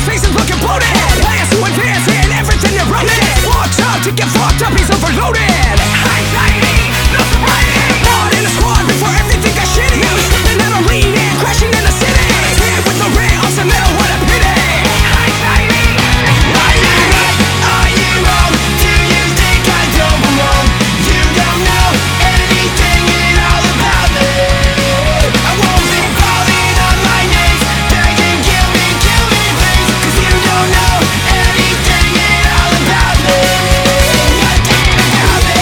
faces looking bloated. Plans to advance in everything eroded. Walks up to get fucked up, he's overloaded. Anxiety, no sobriety. Brought in a squad before everything got shitty. And then I'm leaning, crashing in the city. Hit with the red on some metal, what a pity. Anxiety, are you right? Are you wrong? Do you think I don't belong? You don't know anything at all about me. I won't be calling on my names, begging, kill me please. Cause you don't know anything at all about me. Nothing about me.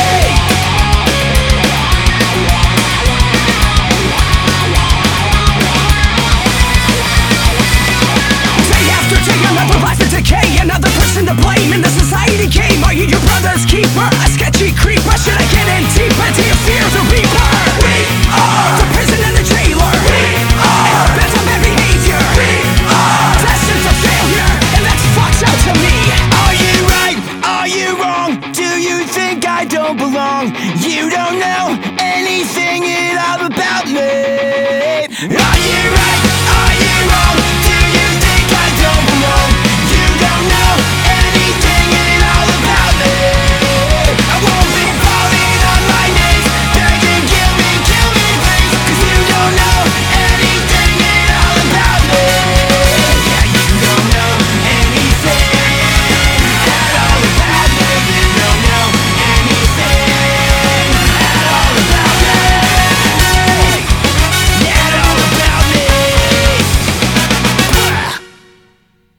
Day after day, another life in decay, another person to blame in the society game. Are you your brother's keeper? A sketchy creeper? Should I get in deeper? Do you fear the reaper? We are the prison and the jailer. We are bent on bad behavior. We are destined for failure, and that's fucked up to me. Are you right? Are you wrong? Do you think I don't belong? You don't know anything at all about me. Are